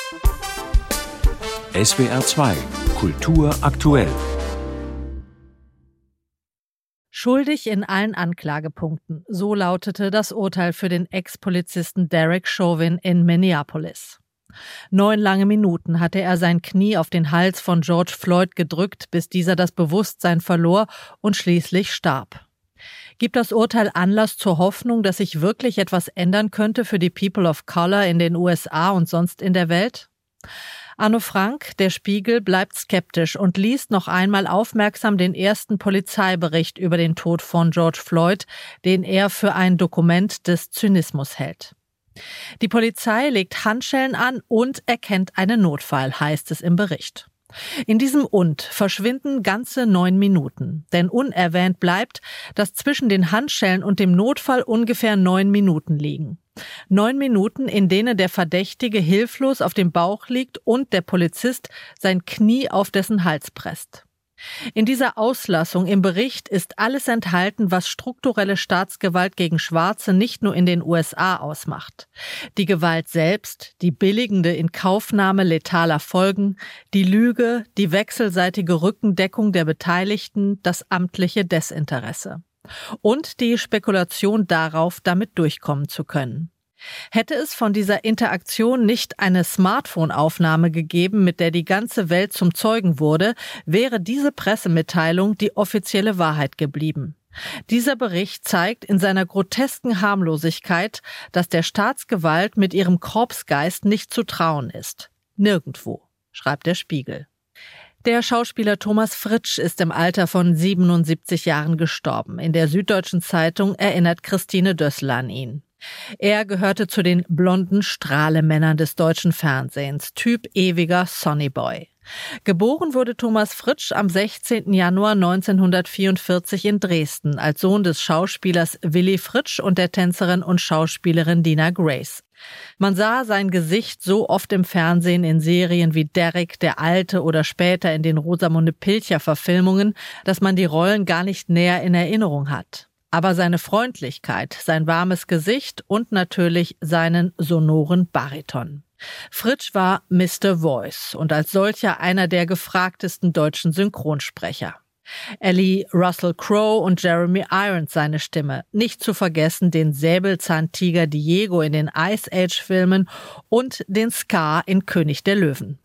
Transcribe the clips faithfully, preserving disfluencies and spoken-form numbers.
S W R zwei Kultur aktuell. Schuldig in allen Anklagepunkten. So lautete das Urteil für den Ex-Polizisten Derek Chauvin in Minneapolis. Neun lange Minuten hatte er sein Knie auf den Hals von George Floyd gedrückt, bis dieser das Bewusstsein verlor und schließlich starb. Gibt das Urteil Anlass zur Hoffnung, dass sich wirklich etwas ändern könnte für die People of Color in den U S A und sonst in der Welt? Arno Frank, der Spiegel, bleibt skeptisch und liest noch einmal aufmerksam den ersten Polizeibericht über den Tod von George Floyd, den er für ein Dokument des Zynismus hält. Die Polizei legt Handschellen an und erkennt einen Notfall, heißt es im Bericht. In diesem Und verschwinden ganze neun Minuten, denn unerwähnt bleibt, dass zwischen den Handschellen und dem Notfall ungefähr neun Minuten liegen. Neun Minuten, in denen der Verdächtige hilflos auf dem Bauch liegt und der Polizist sein Knie auf dessen Hals presst. In dieser Auslassung im Bericht ist alles enthalten, was strukturelle Staatsgewalt gegen Schwarze nicht nur in den U S A ausmacht. Die Gewalt selbst, die billigende Inkaufnahme letaler Folgen, die Lüge, die wechselseitige Rückendeckung der Beteiligten, das amtliche Desinteresse. Und die Spekulation darauf, damit durchkommen zu können. Hätte es von dieser Interaktion nicht eine Smartphone-Aufnahme gegeben, mit der die ganze Welt zum Zeugen wurde, wäre diese Pressemitteilung die offizielle Wahrheit geblieben. Dieser Bericht zeigt in seiner grotesken Harmlosigkeit, dass der Staatsgewalt mit ihrem Korpsgeist nicht zu trauen ist. Nirgendwo, schreibt der Spiegel. Der Schauspieler Thomas Fritsch ist im Alter von siebenundsiebzig Jahren gestorben. In der Süddeutschen Zeitung erinnert Christine Dössler an ihn. Er gehörte zu den blonden Strahlemännern des deutschen Fernsehens, Typ ewiger Sonnyboy. Geboren wurde Thomas Fritsch am sechzehnten Januar neunzehnhundertvierundvierzig in Dresden als Sohn des Schauspielers Willy Fritsch und der Tänzerin und Schauspielerin Dina Grace. Man sah sein Gesicht so oft im Fernsehen in Serien wie Derek, der Alte oder später in den Rosamunde Pilcher-Verfilmungen, dass man die Rollen gar nicht näher in Erinnerung hat. Aber seine Freundlichkeit, sein warmes Gesicht und natürlich seinen sonoren Bariton. Fritsch war Mister Voice und als solcher einer der gefragtesten deutschen Synchronsprecher. Er lieh Russell Crowe und Jeremy Irons seine Stimme, nicht zu vergessen den Säbelzahntiger Diego in den Ice Age-Filmen und den Scar in König der Löwen.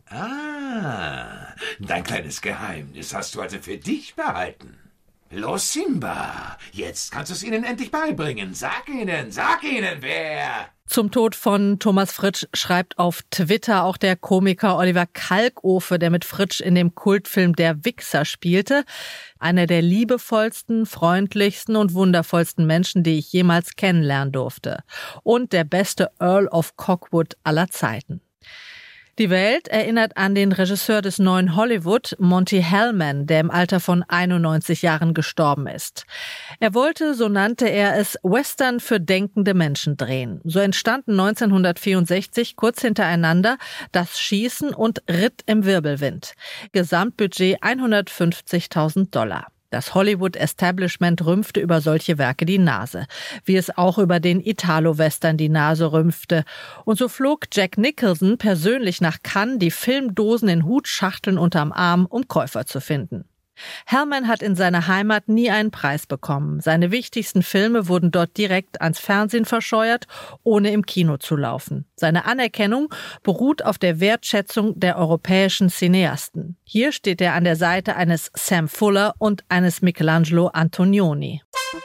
Ah, dein kleines Geheimnis hast du also für dich behalten. Los, Simba, jetzt kannst du es ihnen endlich beibringen. Sag ihnen, sag ihnen, wer... Zum Tod von Thomas Fritsch schreibt auf Twitter auch der Komiker Oliver Kalkofe, der mit Fritsch in dem Kultfilm Der Wixxer spielte. Einer der liebevollsten, freundlichsten und wundervollsten Menschen, die ich jemals kennenlernen durfte. Und der beste Earl of Cockwood aller Zeiten. Die Welt erinnert an den Regisseur des neuen Hollywood, Monty Hellman, der im Alter von einundneunzig Jahren gestorben ist. Er wollte, so nannte er es, Western für denkende Menschen drehen. So entstanden neunzehnhundertvierundsechzig kurz hintereinander Das Schießen und Ritt im Wirbelwind. Gesamtbudget hundertfünfzigtausend Dollar. Das Hollywood-Establishment rümpfte über solche Werke die Nase, wie es auch über den Italo-Western die Nase rümpfte. Und so flog Jack Nicholson persönlich nach Cannes, die Filmdosen in Hutschachteln unterm Arm, um Käufer zu finden. Hellman hat in seiner Heimat nie einen Preis bekommen. Seine wichtigsten Filme wurden dort direkt ans Fernsehen verscheuert, ohne im Kino zu laufen. Seine Anerkennung beruht auf der Wertschätzung der europäischen Cineasten. Hier steht er an der Seite eines Sam Fuller und eines Michelangelo Antonioni.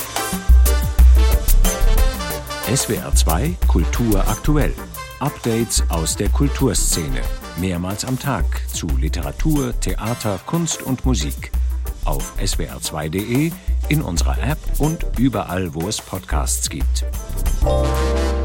S W R zwei Kultur aktuell. Updates aus der Kulturszene. Mehrmals am Tag zu Literatur, Theater, Kunst und Musik. Auf S W R zwei Punkt de, in unserer App und überall, wo es Podcasts gibt.